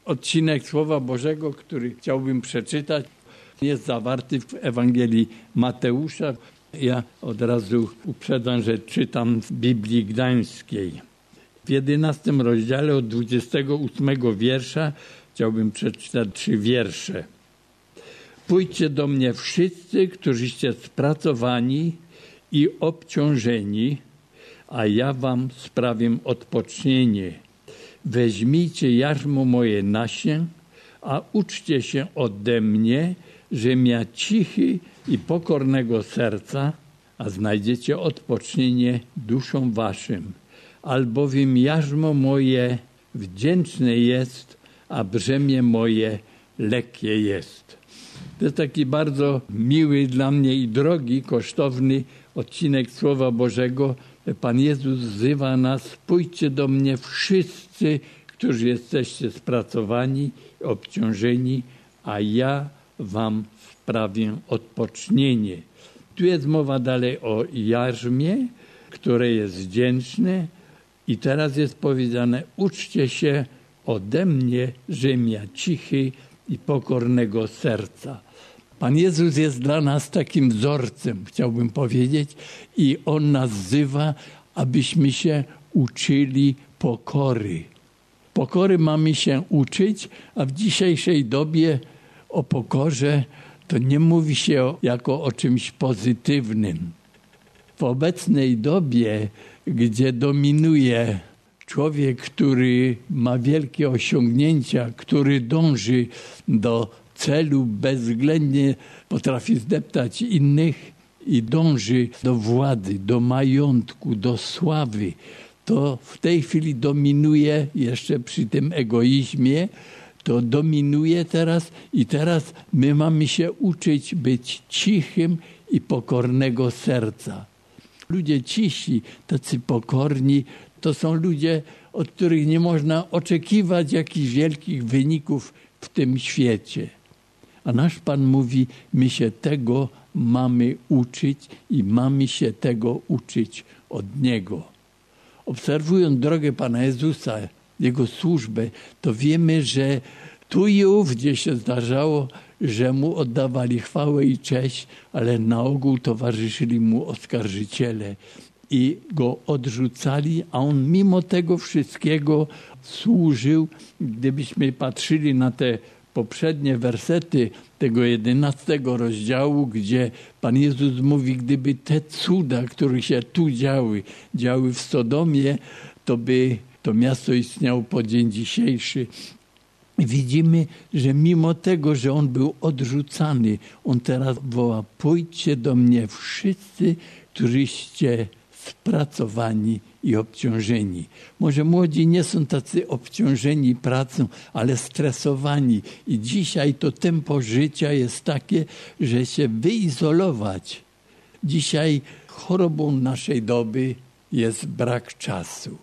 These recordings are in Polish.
Odcinek Słowa Bożego, który chciałbym przeczytać, jest zawarty w Ewangelii Mateusza. Ja od razu uprzedzam, że czytam z Biblii Gdańskiej. W 11 rozdziale od 28 wiersza chciałbym przeczytać 3 wiersze. Pójdźcie do mnie wszyscy, którzyście spracowani i obciążeni, a ja wam sprawię odpocznienie. Weźmijcie jarzmo moje na się, a uczcie się ode mnie, żem ja cichy i pokornego serca, a znajdziecie odpocznienie duszom waszym. Albowiem jarzmo moje wdzięczne jest, a brzemię moje lekkie jest. To jest taki bardzo miły dla mnie i drogi, kosztowny odcinek Słowa Bożego. Pan Jezus wzywa nas, pójdźcie do mnie wszyscy, którzy jesteście spracowani, obciążeni, a ja wam sprawię odpocznienie. Tu jest mowa dalej o jarzmie, które jest wdzięczne i teraz jest powiedziane, uczcie się ode mnie, żem ja cichy i pokornego serca. Pan Jezus jest dla nas takim wzorcem, chciałbym powiedzieć, i On nas wzywa, abyśmy się uczyli pokory. Pokory mamy się uczyć, a w dzisiejszej dobie o pokorze to nie mówi się jako o czymś pozytywnym. W obecnej dobie, gdzie dominuje człowiek, który ma wielkie osiągnięcia, który dąży do celu, bezwzględnie potrafi zdeptać innych i dąży do władzy, do majątku, do sławy, to w tej chwili dominuje jeszcze przy tym egoizmie, to dominuje teraz i teraz my mamy się uczyć być cichym i pokornego serca. Ludzie cisi, tacy pokorni, to są ludzie, od których nie można oczekiwać jakichś wielkich wyników w tym świecie. A nasz Pan mówi, my się tego mamy uczyć i mamy się tego uczyć od Niego. Obserwując drogę Pana Jezusa, Jego służbę, to wiemy, że tu i ówdzie się zdarzało, że Mu oddawali chwałę i cześć, ale na ogół towarzyszyli Mu oskarżyciele i Go odrzucali, a On mimo tego wszystkiego służył. Gdybyśmy patrzyli na te poprzednie wersety tego 11 rozdziału, gdzie Pan Jezus mówi, gdyby te cuda, które się tu działy w Sodomie, to by to miasto istniało po dzień dzisiejszy. Widzimy, że mimo tego, że on był odrzucany, on teraz woła, pójdźcie do mnie wszyscy, którzyście spracowani i obciążeni. Może młodzi nie są tacy obciążeni pracą, ale stresowani. I dzisiaj to tempo życia jest takie, że się wyizolować. Dzisiaj chorobą naszej doby jest brak czasu.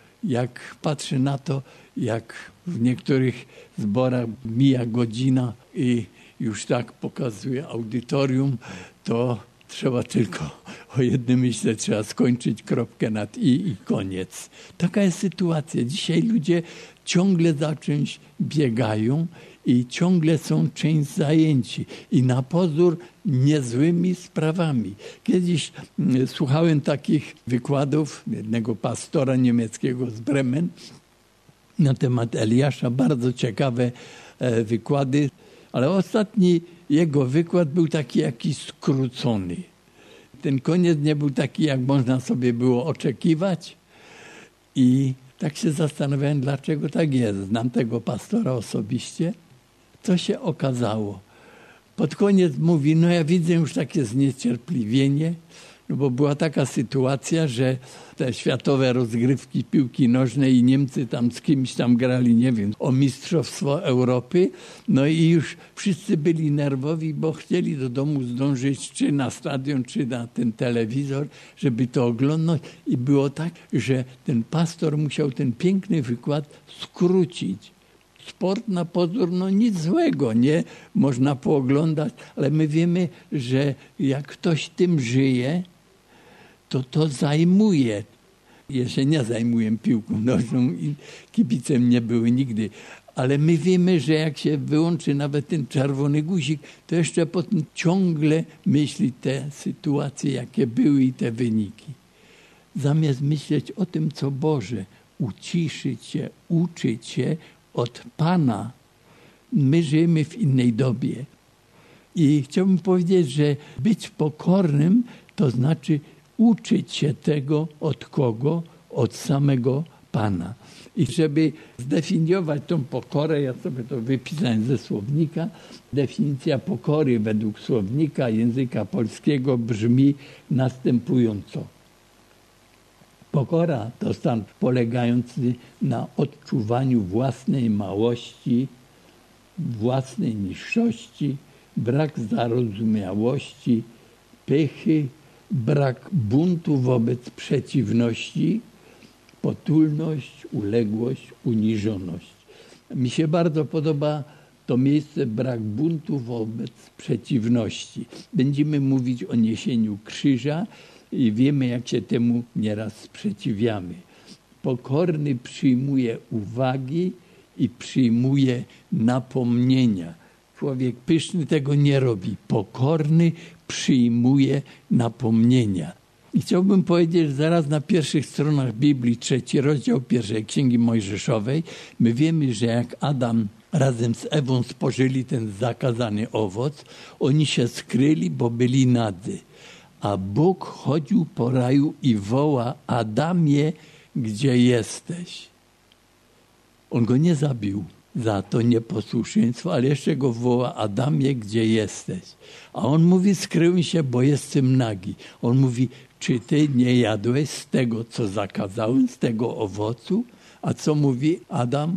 Jak patrzę na to, jak w niektórych zborach mija godzina i już tak pokazuje audytorium, to trzeba tylko o jednym myśleć, trzeba skończyć kropkę nad i koniec. Taka jest sytuacja. Dzisiaj ludzie ciągle za czymś biegają i ciągle są czymś zajęci. I na pozór niezłymi sprawami. Kiedyś słuchałem takich wykładów jednego pastora niemieckiego z Bremen na temat Eliasza. Bardzo ciekawe wykłady. Ale ostatni jego wykład był taki jakiś skrócony. Ten koniec nie był taki, jak można sobie było oczekiwać. I tak się zastanawiałem, dlaczego tak jest. Znam tego pastora osobiście. Co się okazało? Pod koniec mówi, no ja widzę już takie zniecierpliwienie, no bo była taka sytuacja, że te światowe rozgrywki piłki nożnej i Niemcy tam z kimś tam grali, nie wiem, o mistrzostwo Europy. No i już wszyscy byli nerwowi, bo chcieli do domu zdążyć czy na stadion, czy na ten telewizor, żeby to oglądać. I było tak, że ten pastor musiał ten piękny wykład skrócić. Sport na pozór, no nic złego, nie? Można pooglądać, ale my wiemy, że jak ktoś tym żyje, to zajmuje. Ja się nie zajmuję piłką nożną i kibicem nie były nigdy, Ale my wiemy, że jak się wyłączy nawet ten czerwony guzik, to jeszcze potem ciągle myśli te sytuacje, jakie były i te wyniki. Zamiast myśleć o tym, co Boże, uciszyć się, uczyć się od Pana. My żyjemy w innej dobie. I chciałbym powiedzieć, że być pokornym to znaczy uczyć się tego od kogo? Od samego Pana. I żeby zdefiniować tą pokorę, ja sobie to wypisałem ze słownika, definicja pokory według słownika języka polskiego brzmi następująco. Pokora to stan polegający na odczuwaniu własnej małości, własnej niższości, brak zarozumiałości, pychy, brak buntu wobec przeciwności, potulność, uległość, uniżoność. Mi się bardzo podoba to miejsce brak buntu wobec przeciwności. Będziemy mówić o niesieniu krzyża i wiemy, jak się temu nieraz sprzeciwiamy. Pokorny przyjmuje uwagi i przyjmuje napomnienia. Człowiek pyszny tego nie robi. Pokorny przyjmuje napomnienia. I chciałbym powiedzieć, że zaraz na pierwszych stronach Biblii, 3 rozdział 1 Księgi Mojżeszowej, my wiemy, że jak Adam razem z Ewą spożyli ten zakazany owoc, oni się skryli, bo byli nadzy. A Bóg chodził po raju i woła: Adamie, gdzie jesteś? On go nie zabił za to nieposłuszeństwo, ale jeszcze go woła: Adamie, gdzie jesteś? A on mówi: skryłem się, bo jestem nagi. On mówi: czy ty nie jadłeś z tego, co zakazałem, z tego owocu? A co mówi Adam?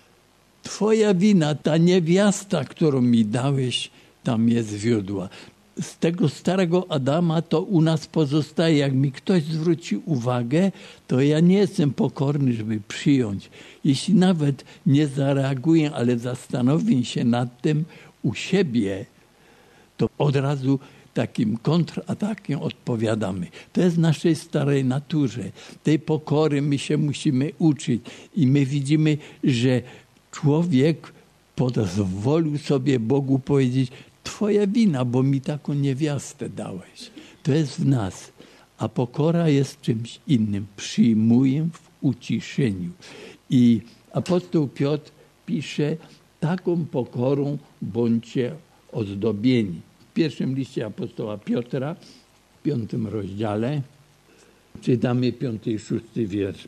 Twoja wina, ta niewiasta, którą mi dałeś, tam mnie zwiodła. Z tego starego Adama to u nas pozostaje. Jak mi ktoś zwróci uwagę, to ja nie jestem pokorny, żeby przyjąć. Jeśli nawet nie zareaguję, ale zastanowię się nad tym u siebie, to od razu takim kontratakiem odpowiadamy. To jest w naszej starej naturze. Tej pokory my się musimy uczyć. I my widzimy, że człowiek pozwolił sobie Bogu powiedzieć: twoja wina, bo mi taką niewiastę dałeś. To jest w nas. A pokora jest czymś innym. Przyjmuję w uciszeniu. I apostoł Piotr pisze: taką pokorą bądźcie ozdobieni. W pierwszym liście apostoła Piotra, w 5 rozdziale, czytamy 5 i 6 wiersz.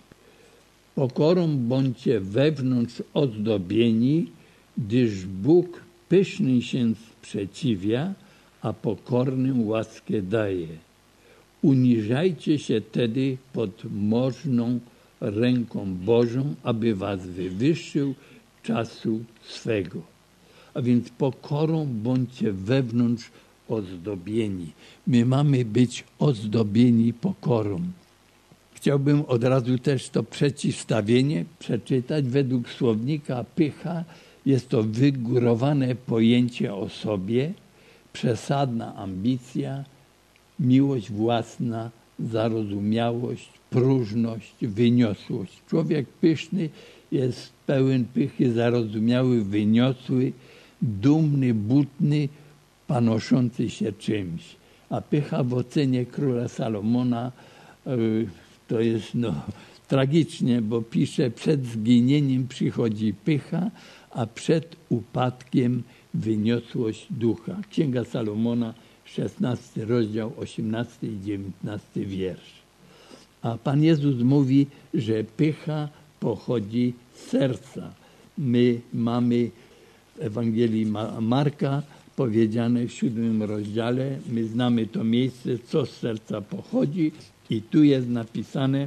Pokorą bądźcie wewnątrz ozdobieni, gdyż Bóg pysznym się sprzeciwia, a pokornym łaskę daje. Uniżajcie się tedy pod możną ręką Bożą, aby was wywyższył czasu swego. A więc pokorą bądźcie wewnątrz ozdobieni. My mamy być ozdobieni pokorą. Chciałbym od razu też to przeciwstawienie przeczytać. Według słownika pycha jest to wygórowane pojęcie o sobie, przesadna ambicja, miłość własna, zarozumiałość, próżność, wyniosłość. Człowiek pyszny jest pełen pychy, zarozumiały, wyniosły, dumny, butny, panoszący się czymś. A pycha w ocenie króla Salomona to jest tragicznie, bo pisze: przed zginieniem przychodzi pycha, a przed upadkiem wyniosłość ducha. Księga Salomona, 16 rozdział, 18 i 19 wiersz. A Pan Jezus mówi, że pycha pochodzi z serca. My mamy w Ewangelii Marka powiedziane w 7 rozdziale, my znamy to miejsce, co z serca pochodzi, i tu jest napisane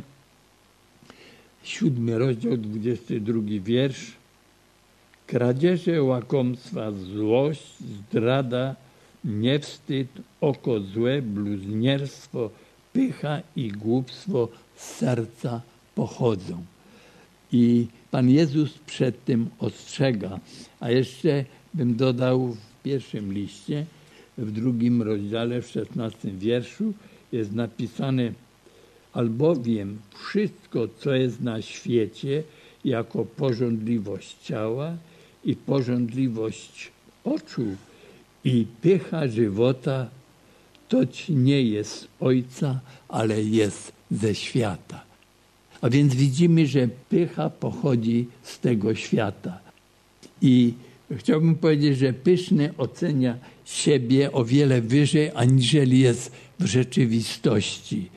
7 rozdział, 22 wiersz. Kradzieże, łakomstwa, złość, zdrada, niewstyd, oko złe, bluźnierstwo, pycha i głupstwo z serca pochodzą. I Pan Jezus przed tym ostrzega. A jeszcze bym dodał w pierwszym liście, w 2 rozdziale, w 16 wierszu jest napisane: albowiem wszystko, co jest na świecie, jako pożądliwość ciała i pożądliwość oczu i pycha żywota, toć nie jest z Ojca, ale jest ze świata. A więc widzimy, że pycha pochodzi z tego świata. I chciałbym powiedzieć, że pyszny ocenia siebie o wiele wyżej, aniżeli jest w rzeczywistości.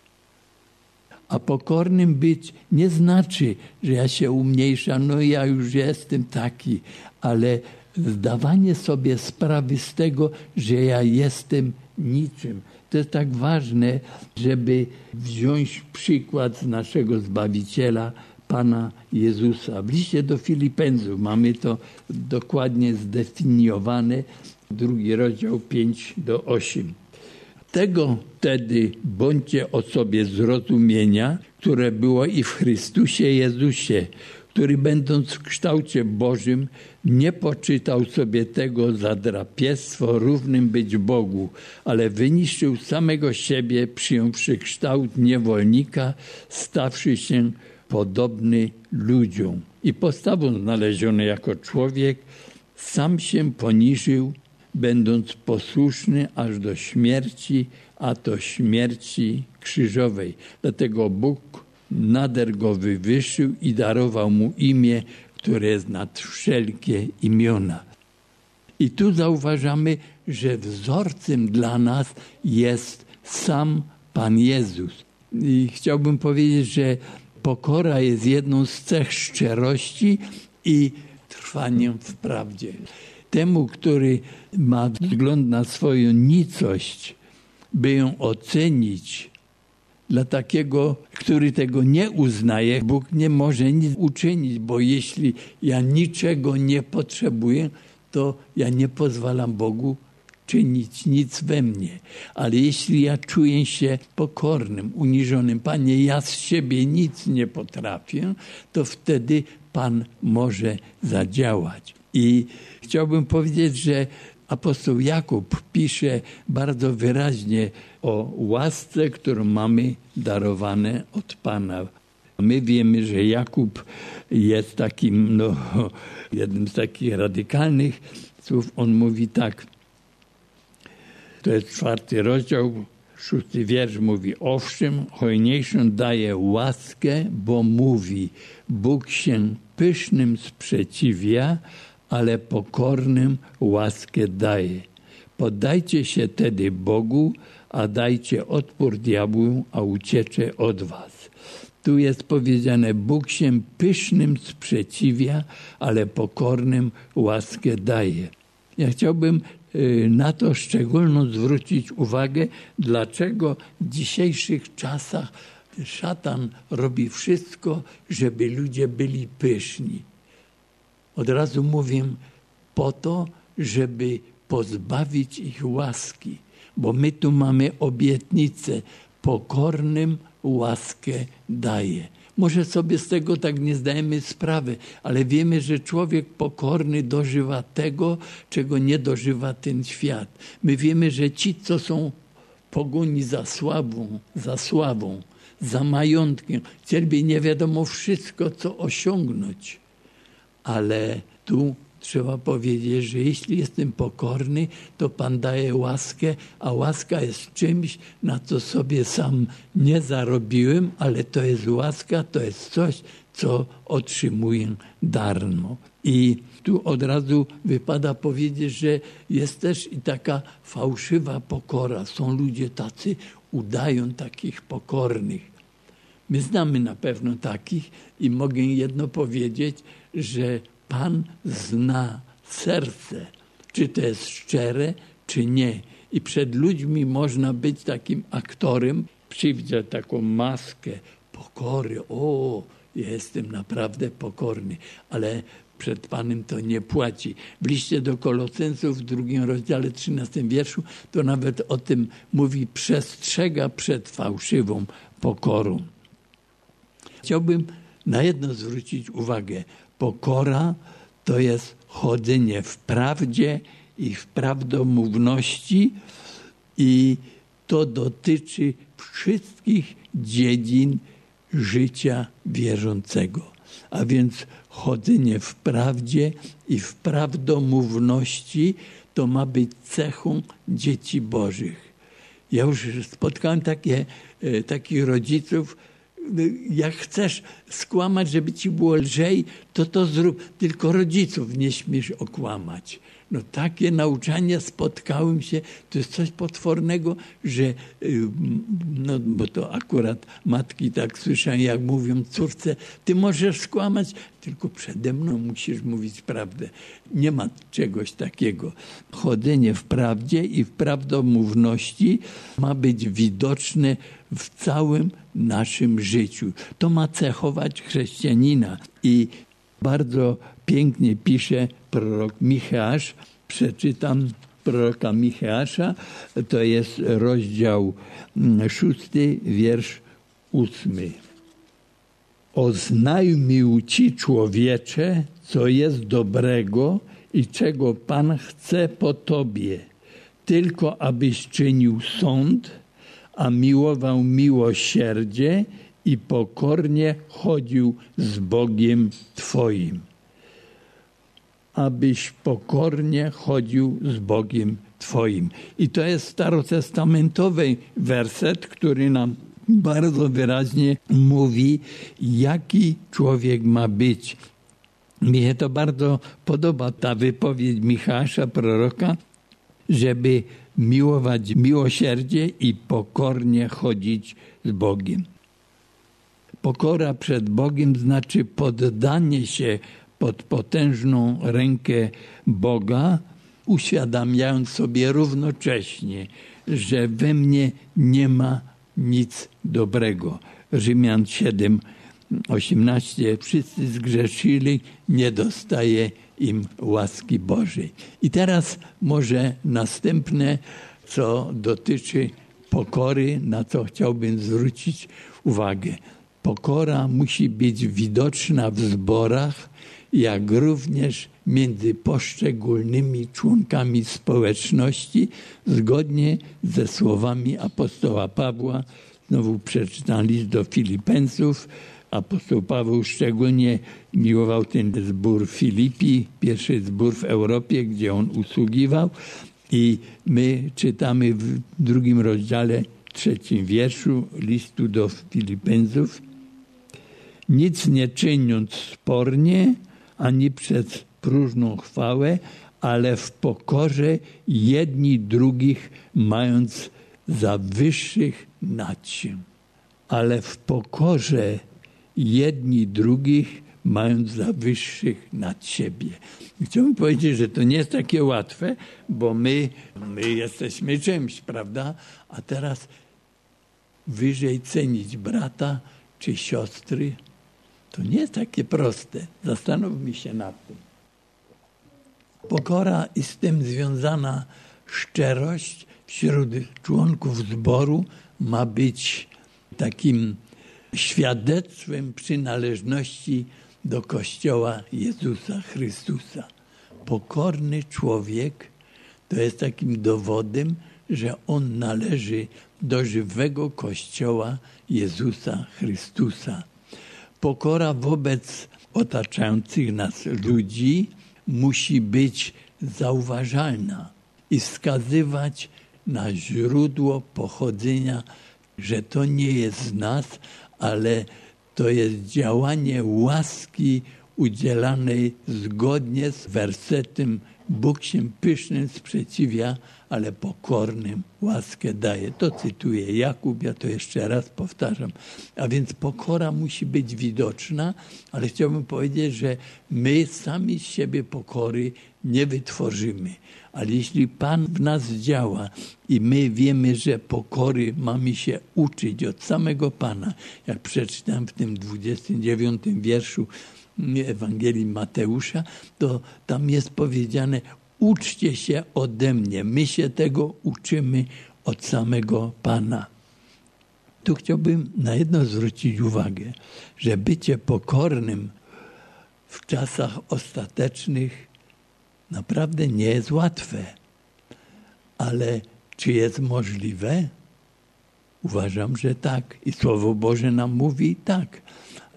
A pokornym być nie znaczy, że ja się umniejszam, no ja już jestem taki, ale zdawanie sobie sprawy z tego, że ja jestem niczym. To jest tak ważne, żeby wziąć przykład z naszego Zbawiciela, Pana Jezusa. W liście do Filipenów mamy to dokładnie zdefiniowane, 2 rozdział 5-8. Tego wtedy bądźcie o sobie zrozumienia, które było i w Chrystusie Jezusie, który będąc w kształcie Bożym nie poczytał sobie tego za drapieżstwo równym być Bogu, ale wyniszczył samego siebie, przyjąwszy kształt niewolnika, stawszy się podobny ludziom. I postawą znaleziony jako człowiek, sam się poniżył, będąc posłuszny aż do śmierci, a to śmierci krzyżowej. Dlatego Bóg nader go wywyższył i darował mu imię, które jest nad wszelkie imiona. I tu zauważamy, że wzorcem dla nas jest sam Pan Jezus. I chciałbym powiedzieć, że pokora jest jedną z cech szczerości i trwaniem w prawdzie. Temu, który ma wzgląd na swoją nicość, by ją ocenić, dla takiego, który tego nie uznaje, Bóg nie może nic uczynić, bo jeśli ja niczego nie potrzebuję, to ja nie pozwalam Bogu czynić nic we mnie. Ale jeśli ja czuję się pokornym, uniżonym, Panie, ja z siebie nic nie potrafię, to wtedy Pan może zadziałać. I chciałbym powiedzieć, że apostoł Jakub pisze bardzo wyraźnie o łasce, którą mamy darowane od Pana. My wiemy, że Jakub jest takim, jednym z takich radykalnych słów. On mówi tak, to jest 4 rozdział, 6 wiersz mówi: owszem, hojniejszą daje łaskę, bo mówi, Bóg się pysznym sprzeciwia, ale pokornym łaskę daje. Poddajcie się tedy Bogu, a dajcie odpór diabłu, a uciecze od was. Tu jest powiedziane, Bóg się pysznym sprzeciwia, ale pokornym łaskę daje. Ja chciałbym na to szczególną zwrócić uwagę, dlaczego w dzisiejszych czasach szatan robi wszystko, żeby ludzie byli pyszni. Od razu mówię, po to, żeby pozbawić ich łaski, bo my tu mamy obietnicę, pokornym łaskę daje. Może sobie z tego tak nie zdajemy sprawy, ale wiemy, że człowiek pokorny dożywa tego, czego nie dożywa ten świat. My wiemy, że ci, co są w pogoni za sławą, za majątkiem, chcieliby nie wiadomo wszystko, co osiągnąć. Ale tu trzeba powiedzieć, że jeśli jestem pokorny, to Pan daje łaskę, a łaska jest czymś, na co sobie sam nie zarobiłem, ale to jest łaska, to jest coś, co otrzymuję darmo. I tu od razu wypada powiedzieć, że jest też i taka fałszywa pokora. Są ludzie tacy, udają takich pokornych. My znamy na pewno takich i mogę jedno powiedzieć, że Pan zna serce, czy to jest szczere, czy nie. I przed ludźmi można być takim aktorem, przywdziać taką maskę pokory. O, jestem naprawdę pokorny, ale przed Panem to nie płaci. W liście do Kolosensów w 2 rozdziale 13 wierszu to nawet o tym mówi, przestrzega przed fałszywą pokorą. Chciałbym na jedno zwrócić uwagę. Pokora to jest chodzenie w prawdzie i w prawdomówności i to dotyczy wszystkich dziedzin życia wierzącego. A więc chodzenie w prawdzie i w prawdomówności to ma być cechą dzieci Bożych. Ja już spotkałem takich rodziców, jak chcesz skłamać, żeby ci było lżej, to zrób. Tylko rodziców nie śmiesz okłamać. No takie nauczania spotkałem się, to jest coś potwornego, że, no bo to akurat matki tak słyszałem, jak mówią córce, ty możesz skłamać, tylko przede mną musisz mówić prawdę. Nie ma czegoś takiego. Chodzenie w prawdzie i w prawdomówności ma być widoczne w całym naszym życiu. To ma cechować chrześcijanina i bardzo pięknie pisze prorok Micheasz. Przeczytam proroka Micheasza. To jest rozdział 6, wiersz 8. Oznajmił ci, człowiecze, co jest dobrego i czego Pan chce po tobie, tylko abyś czynił sąd, a miłował miłosierdzie i pokornie chodził z Bogiem Twoim. Abyś pokornie chodził z Bogiem Twoim. I to jest starotestamentowy werset, który nam bardzo wyraźnie mówi, jaki człowiek ma być. Mi się to bardzo podoba, ta wypowiedź Micheasza, proroka, żeby miłować miłosierdzie i pokornie chodzić z Bogiem. Pokora przed Bogiem znaczy poddanie się pod potężną rękę Boga, uświadamiając sobie równocześnie, że we mnie nie ma nic dobrego. Rzymian 7:18. Wszyscy zgrzeszyli, nie dostaje im łaski Bożej. I teraz może następne, co dotyczy pokory, na co chciałbym zwrócić uwagę. Pokora musi być widoczna w zborach, jak również między poszczególnymi członkami społeczności, zgodnie ze słowami apostoła Pawła. Znowu przeczytam list do Filipeńców. Apostoł Paweł szczególnie miłował ten zbór Filipi, pierwszy zbór w Europie, gdzie on usługiwał. I my czytamy w 2 rozdziale, 3 wierszu listu do Filipeńców. Nic nie czyniąc spornie, ani przez próżną chwałę, ale w pokorze jedni drugich mając za wyższych nad się. Ale w pokorze jedni drugich mając za wyższych nad siebie. Chciałbym powiedzieć, że to nie jest takie łatwe, bo my jesteśmy czymś, prawda? A teraz wyżej cenić brata czy siostry, to nie jest takie proste. Zastanówmy się nad tym. Pokora i z tym związana szczerość wśród członków zboru ma być takim świadectwem przynależności do Kościoła Jezusa Chrystusa. Pokorny człowiek to jest takim dowodem, że on należy do żywego Kościoła Jezusa Chrystusa. Pokora wobec otaczających nas ludzi musi być zauważalna i wskazywać na źródło pochodzenia, że to nie jest z nas, ale to jest działanie łaski udzielanej zgodnie z wersetem Bóg się pysznym sprzeciwia, ale pokornym łaskę daje. To cytuję Jakub, ja to jeszcze raz powtarzam. A więc pokora musi być widoczna, ale chciałbym powiedzieć, że my sami z siebie pokory nie wytworzymy. Ale jeśli Pan w nas działa i my wiemy, że pokory mamy się uczyć od samego Pana, jak przeczytam w tym 29 wierszu Ewangelii Mateusza, to tam jest powiedziane: uczcie się ode mnie. My się tego uczymy od samego Pana. Tu chciałbym na jedno zwrócić uwagę, że bycie pokornym w czasach ostatecznych naprawdę nie jest łatwe. Ale czy jest możliwe? Uważam, że tak. I Słowo Boże nam mówi tak.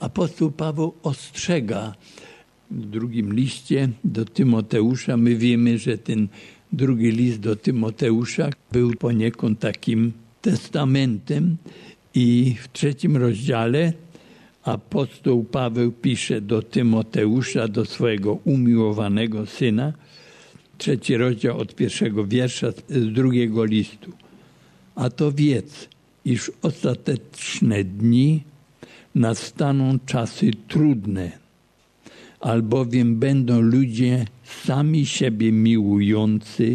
apostoł Paweł ostrzega w drugim liście do Tymoteusza. My wiemy, że ten drugi list do Tymoteusza był poniekąd takim testamentem i w 3 rozdziale apostoł Paweł pisze do Tymoteusza, do swojego umiłowanego syna, 3 rozdział od 1 wiersza z 2 listu. A to wiedz, iż ostateczne dni nastaną czasy trudne, albowiem będą ludzie sami siebie miłujący,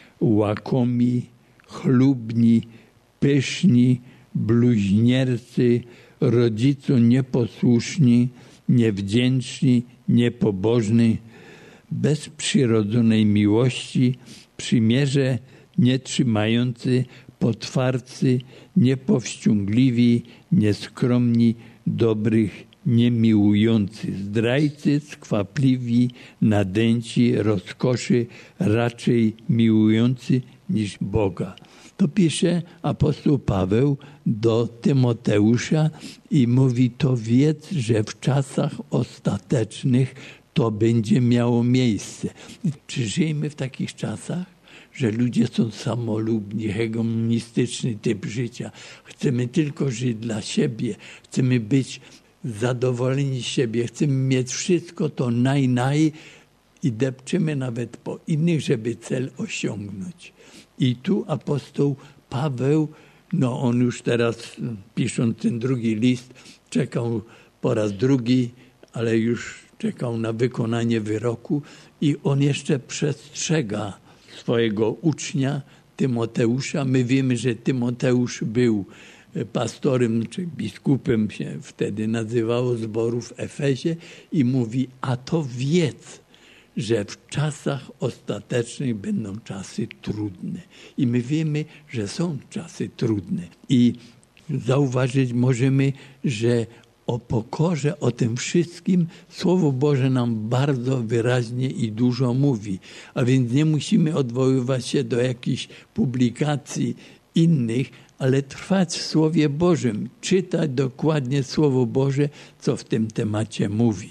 łakomi, chlubni, pyszni, bluźniercy, rodzicom nieposłuszni, niewdzięczni, niepobożni, bez przyrodzonej miłości, przymierze nietrzymający, potwarcy, niepowściągliwi, nieskromni, dobrych niemiłujący, zdrajcy, skwapliwi, nadęci, rozkoszy, raczej miłujący niż Boga. To pisze apostoł Paweł do Tymoteusza i mówi, to wiedz, że w czasach ostatecznych to będzie miało miejsce. Czy żyjemy w takich czasach, że ludzie są samolubni, hegemonistyczny typ życia? Chcemy tylko żyć dla siebie, chcemy być zadowoleni z siebie, chcemy mieć wszystko to naj i depczymy nawet po innych, żeby cel osiągnąć. I tu apostoł Paweł, on już teraz pisząc ten drugi list, czekał po raz drugi, ale już czekał na wykonanie wyroku i on jeszcze przestrzega swojego ucznia Tymoteusza. My wiemy, że Tymoteusz był pastorem, czy biskupem się wtedy nazywało, zboru w Efezie i mówi, a to wiedz, że w czasach ostatecznych będą czasy trudne. I my wiemy, że są czasy trudne. I zauważyć możemy, że o pokorze, o tym wszystkim Słowo Boże nam bardzo wyraźnie i dużo mówi. A więc nie musimy odwoływać się do jakichś publikacji innych, ale trwać w Słowie Bożym, czytać dokładnie Słowo Boże, co w tym temacie mówi.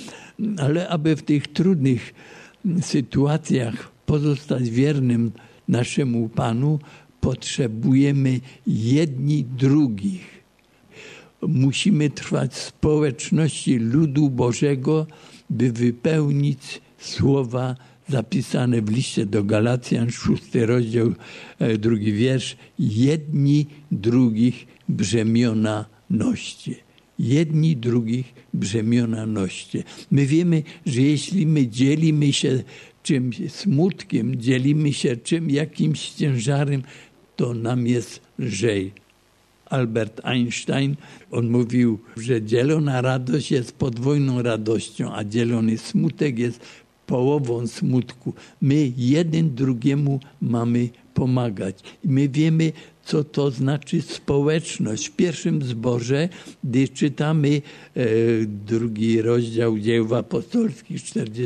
Ale aby w tych trudnych sytuacjach pozostać wiernym naszemu Panu, potrzebujemy jedni drugich. Musimy trwać w społeczności ludu Bożego, by wypełnić słowa zapisane w liście do Galacjan, 6 rozdział, 2 wiersz. Jedni drugich brzemiona noście. Jedni drugich brzemiona noście. My wiemy, że jeśli my dzielimy się czymś smutkiem, dzielimy się jakimś ciężarem, to nam jest lżej. Albert Einstein, on mówił, że dzielona radość jest podwójną radością, a dzielony smutek jest połową smutku. My jeden drugiemu mamy pomagać. I my wiemy, co to znaczy społeczność. W pierwszym zborze, gdy czytamy 2 rozdział Dzieł Apostolskich,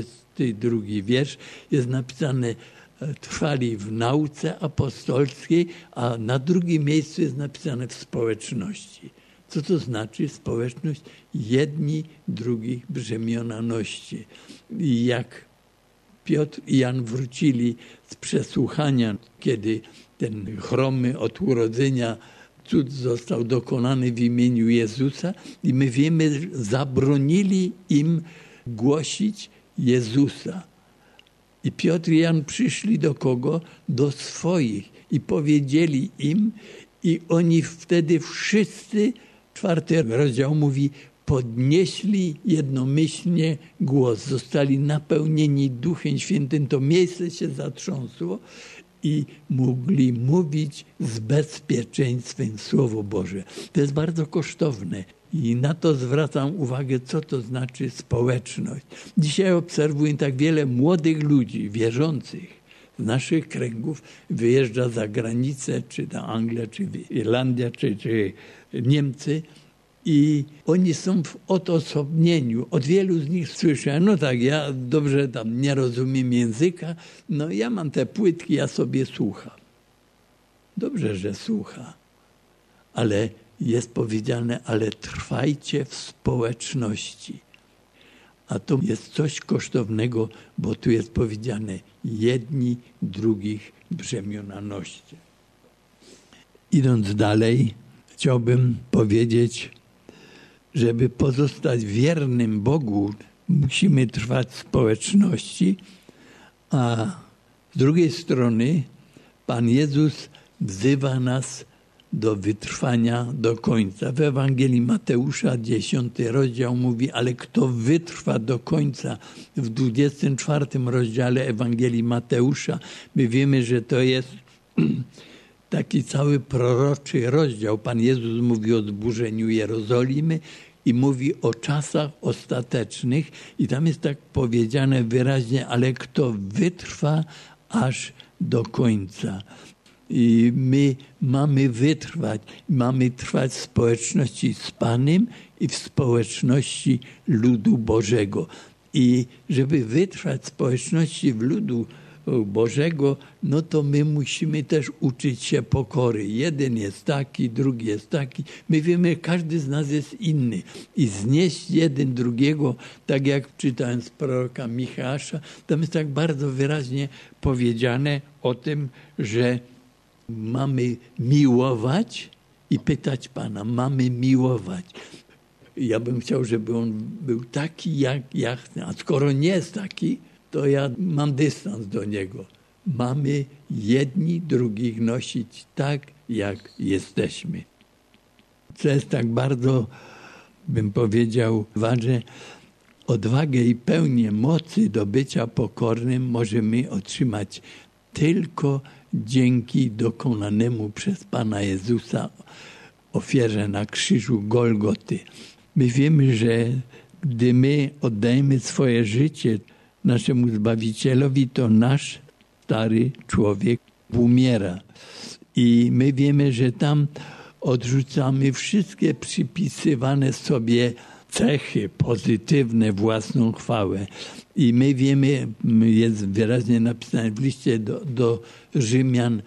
42 wiersz, jest napisane trwali w nauce apostolskiej, a na drugim miejscu jest napisane w społeczności. Co to znaczy społeczność? Jedni drugich brzemiona noście. I jak Piotr i Jan wrócili z przesłuchania, kiedy ten chromy od urodzenia cud został dokonany w imieniu Jezusa i my wiemy, że zabronili im głosić Jezusa. I Piotr i Jan przyszli do kogo? Do swoich i powiedzieli im i oni wtedy wszyscy, 4 rozdział mówi, podnieśli jednomyślnie głos, zostali napełnieni Duchem Świętym, to miejsce się zatrząsło i mogli mówić z bezpieczeństwem Słowo Boże. To jest bardzo kosztowne i na to zwracam uwagę, co to znaczy społeczność. Dzisiaj obserwuję tak wiele młodych ludzi, wierzących z naszych kręgów, wyjeżdża za granicę, czy do Anglii, czy Irlandia, czy Niemcy, i oni są w odosobnieniu. Od wielu z nich słyszę, no tak, ja dobrze tam nie rozumiem języka, no ja mam te płytki, ja sobie słucham. Dobrze, że słucha, ale jest powiedziane, ale trwajcie w społeczności. A to jest coś kosztownego, bo tu jest powiedziane, jedni drugich brzemiona noście. Idąc dalej, chciałbym powiedzieć, żeby pozostać wiernym Bogu, musimy trwać w społeczności, a z drugiej strony Pan Jezus wzywa nas do wytrwania do końca. W Ewangelii Mateusza 10 rozdział mówi, ale kto wytrwa do końca. W 24 rozdziale Ewangelii Mateusza my wiemy, że to jest taki cały proroczy rozdział. Pan Jezus mówi o zburzeniu Jerozolimy i mówi o czasach ostatecznych i tam jest tak powiedziane wyraźnie, ale kto wytrwa aż do końca. I my mamy wytrwać, mamy trwać w społeczności z Panem i w społeczności ludu Bożego. I żeby wytrwać w społeczności ludu Bożego, no to my musimy też uczyć się pokory. Jeden jest taki, drugi jest taki. My wiemy, każdy z nas jest inny. I znieść jeden drugiego, tak jak czytałem z proroka Michała, tam jest tak bardzo wyraźnie powiedziane o tym, że mamy miłować i pytać Pana. Mamy miłować. Ja bym chciał, żeby on był taki, jak ja chcę. A skoro nie jest taki, to ja mam dystans do niego. Mamy jedni drugich nosić tak, jak jesteśmy. Co jest tak bardzo, bym powiedział, ważne, odwagę i pełnię mocy do bycia pokornym możemy otrzymać tylko dzięki dokonanemu przez Pana Jezusa ofierze na krzyżu Golgoty. My wiemy, że gdy my oddajemy swoje życie naszemu Zbawicielowi, to nasz stary człowiek umiera. I my wiemy, że tam odrzucamy wszystkie przypisywane sobie cechy pozytywne, własną chwałę. I my wiemy, jest wyraźnie napisane w liście do Rzymian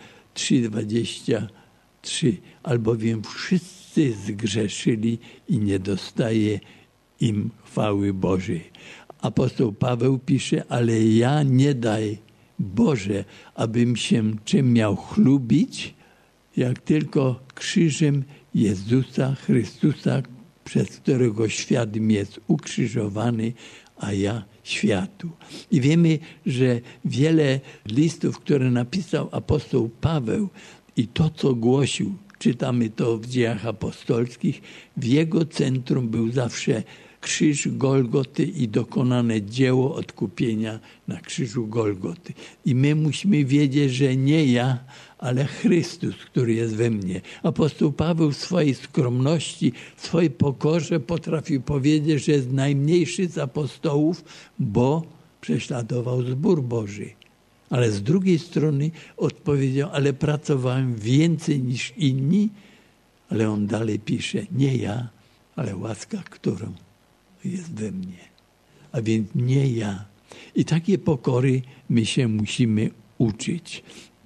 3:23, albowiem wszyscy zgrzeszyli i nie dostaje im chwały Bożej. Apostoł Paweł pisze, ale ja nie daj Boże, abym się czym miał chlubić, jak tylko krzyżem Jezusa Chrystusa, przez którego świat mi jest ukrzyżowany, a ja światu. I wiemy, że wiele listów, które napisał apostoł Paweł i to, co głosił, czytamy to w Dziejach Apostolskich, w jego centrum był zawsze krzyż Golgoty i dokonane dzieło odkupienia na krzyżu Golgoty. I my musimy wiedzieć, że nie ja, ale Chrystus, który jest we mnie. Apostoł Paweł w swojej skromności, w swojej pokorze potrafił powiedzieć, że jest najmniejszy z apostołów, bo prześladował zbór Boży. Ale z drugiej strony odpowiedział, ale pracowałem więcej niż inni, ale on dalej pisze, nie ja, ale łaska, którą jest we mnie. A więc nie ja. I takiej pokory my się musimy uczyć.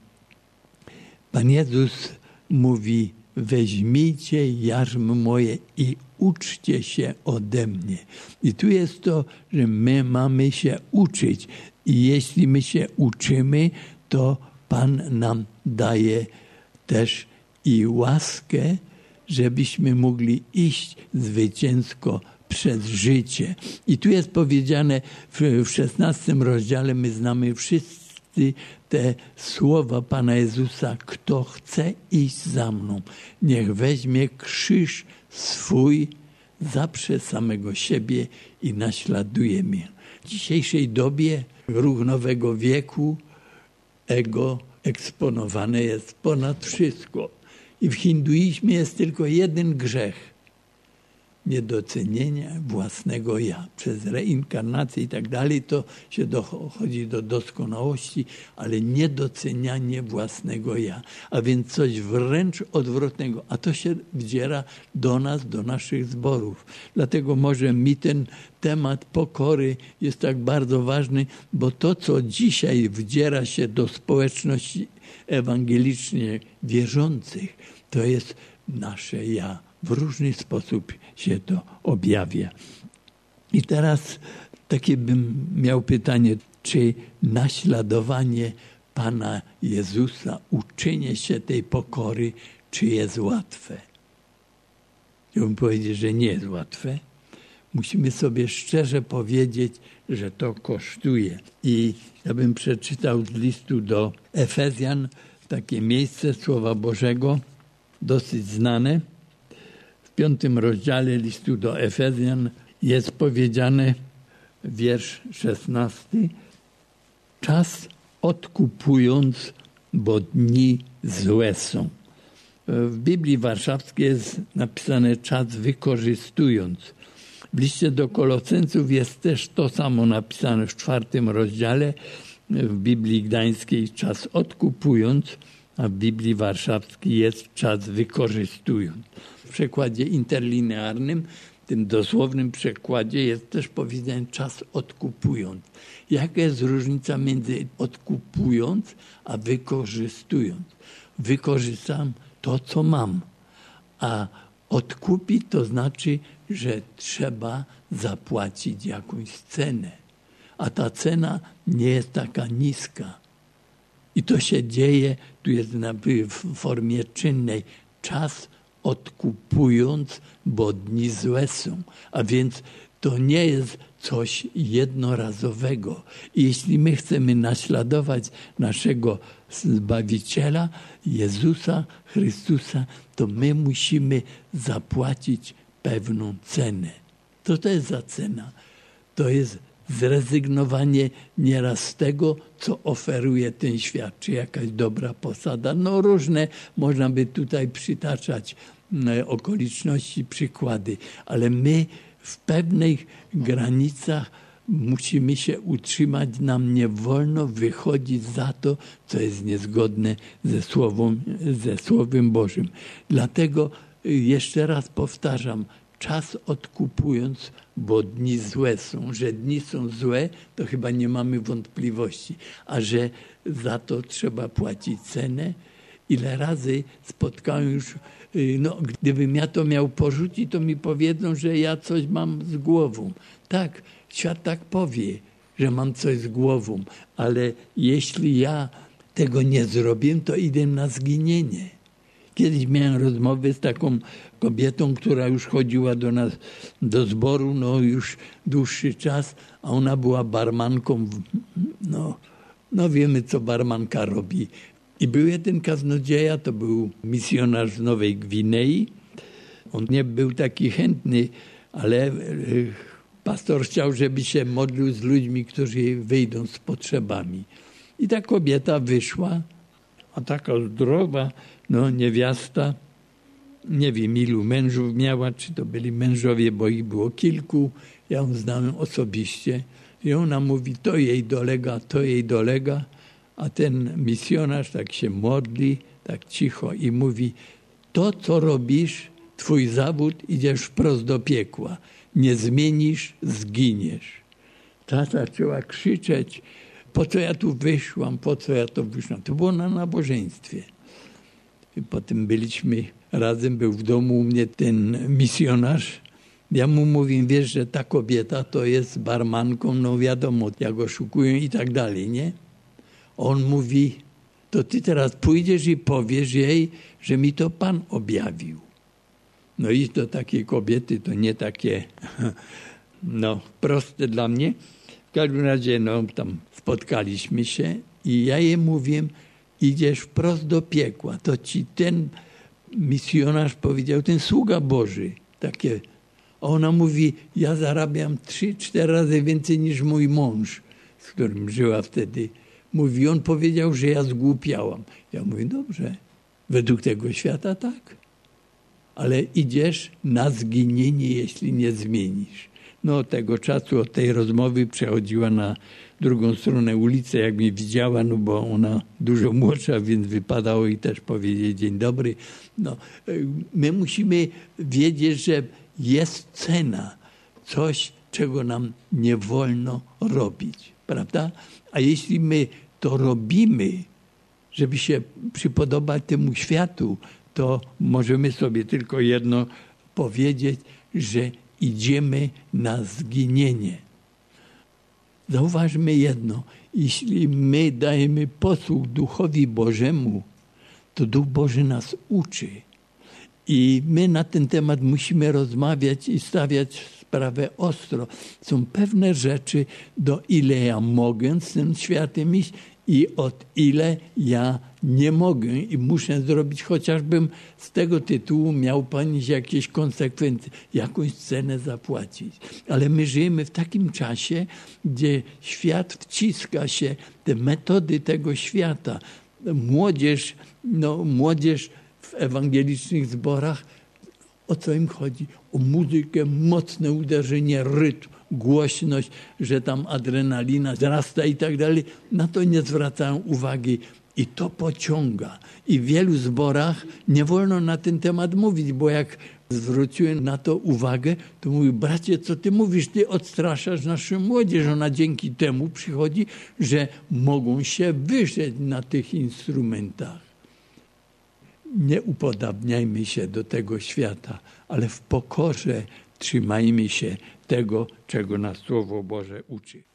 Pan Jezus mówi, weźmijcie jarzmo moje i uczcie się ode mnie. I tu jest to, że my mamy się uczyć. I jeśli my się uczymy, to Pan nam daje też i łaskę, żebyśmy mogli iść zwycięsko przez życie. I tu jest powiedziane w 16 rozdziale, my znamy wszyscy te słowa Pana Jezusa, kto chce iść za mną, niech weźmie krzyż swój, zaprze samego siebie i naśladuje mnie. W dzisiejszej dobie, ruch nowego wieku, ego eksponowane jest ponad wszystko. I w hinduizmie jest tylko jeden grzech. Niedocenienia własnego ja. Przez reinkarnację i tak dalej to się dochodzi do doskonałości, ale niedocenianie własnego ja. A więc coś wręcz odwrotnego. A to się wdziera do nas, do naszych zborów. Dlatego może mi ten temat pokory jest tak bardzo ważny, bo to, co dzisiaj wdziera się do społeczności ewangelicznie wierzących, to jest nasze ja w różny sposób się to objawia. I teraz takie bym miał pytanie, czy naśladowanie Pana Jezusa, uczenie się tej pokory, czy jest łatwe? Chciałbym powiedzieć, że nie jest łatwe. Musimy sobie szczerze powiedzieć, że to kosztuje. I ja bym przeczytał z listu do Efezjan takie miejsce Słowa Bożego, dosyć znane. W 5 rozdziale listu do Efezjan jest powiedziane, wiersz 16. Czas odkupując, bo dni złe są. W Biblii Warszawskiej jest napisane czas wykorzystując. W liście do Koloseńców jest też to samo napisane w 4 rozdziale. W Biblii Gdańskiej czas odkupując, a w Biblii Warszawskiej jest czas wykorzystując. W przekładzie interlinearnym, tym dosłownym przekładzie jest też powiedziane czas odkupując. Jaka jest różnica między odkupując, a wykorzystując? Wykorzystam to, co mam, a odkupić to znaczy, że trzeba zapłacić jakąś cenę. A ta cena nie jest taka niska. I to się dzieje, tu jest w formie czynnej, czas odkupując, bo dni złe są. A więc to nie jest coś jednorazowego. I jeśli my chcemy naśladować naszego Zbawiciela, Jezusa Chrystusa, to my musimy zapłacić pewną cenę. Co to jest za cena? To jest zrezygnowanie nieraz z tego, co oferuje ten świat, czy jakaś dobra posada. No różne, można by tutaj przytaczać okoliczności, przykłady, ale my w pewnych granicach musimy się utrzymać, nam nie wolno wychodzić za to, co jest niezgodne ze Słowem Bożym. Dlatego jeszcze raz powtarzam, czas odkupując, bo dni złe są. Że dni są złe, to chyba nie mamy wątpliwości. A że za to trzeba płacić cenę. Ile razy spotkałem już, gdybym ja to miał porzucić, to mi powiedzą, że ja coś mam z głową. Tak, świat tak powie, że mam coś z głową, ale jeśli ja tego nie zrobię, to idę na zginienie. Kiedyś miałem rozmowę z taką kobietą, która już chodziła do nas do zboru, już dłuższy czas, a ona była barmanką, wiemy, co barmanka robi. I był jeden kaznodzieja, to był misjonarz z Nowej Gwinei. On nie był taki chętny, ale pastor chciał, żeby się modlił z ludźmi, którzy wyjdą z potrzebami. I ta kobieta wyszła, a taka zdrowa, niewiasta, nie wiem ilu mężów miała, czy to byli mężowie, bo ich było kilku. Ja ją znałem osobiście. I ona mówi, to jej dolega, a ten misjonarz tak się modli, tak cicho i mówi, to co robisz, twój zawód, idziesz wprost do piekła. Nie zmienisz, zginiesz. Ta zaczęła krzyczeć, po co ja tu wyszłam, To było na nabożeństwie. I potem byliśmy razem, był w domu u mnie ten misjonarz. Ja mu mówię, wiesz, że ta kobieta to jest barmanką, wiadomo, jak oszukują i tak dalej, nie? On mówi, to ty teraz pójdziesz i powiesz jej, że mi to Pan objawił. I do takiej kobiety to nie takie, proste dla mnie. W każdym razie, tam spotkaliśmy się i ja jej mówię, idziesz wprost do piekła. To ci ten misjonarz powiedział, ten sługa Boży, takie. A ona mówi, ja zarabiam 3-4 razy więcej niż mój mąż, z którym żyła wtedy. Mówi, on powiedział, że ja zgłupiałam. Ja mówię, dobrze, według tego świata tak. Ale idziesz na zginienie, jeśli nie zmienisz. Tego czasu od tej rozmowy przechodziła na drugą stronę ulicy, jak mnie widziała, bo ona dużo młodsza, więc wypadało jej też powiedzieć dzień dobry. My musimy wiedzieć, że jest cena, coś, czego nam nie wolno robić, prawda? A jeśli my to robimy, żeby się przypodobać temu światu, to możemy sobie tylko jedno powiedzieć, że idziemy na zginienie. Zauważmy jedno, jeśli my dajemy posłuch Duchowi Bożemu, to Duch Boży nas uczy. I my na ten temat musimy rozmawiać i stawiać sprawę ostro. Są pewne rzeczy, do ile ja mogę z tym światem iść i od ile ja nie mogę i muszę zrobić, chociażbym z tego tytułu miał ponieść jakieś konsekwencje, jakąś cenę zapłacić. Ale my żyjemy w takim czasie, gdzie świat wciska się, te metody tego świata. Młodzież w ewangelicznych zborach, o co im chodzi? O muzykę, mocne uderzenie, rytm, głośność, że tam adrenalina wzrasta i tak dalej. Na to nie zwracają uwagi i to pociąga. I w wielu zborach nie wolno na ten temat mówić, bo jak zwróciłem na to uwagę, to mówię, bracie, co ty mówisz? Ty odstraszasz naszą młodzież. Ona dzięki temu przychodzi, że mogą się wyżyć na tych instrumentach. Nie upodabniajmy się do tego świata, ale w pokorze trzymajmy się tego, czego nas Słowo Boże uczy.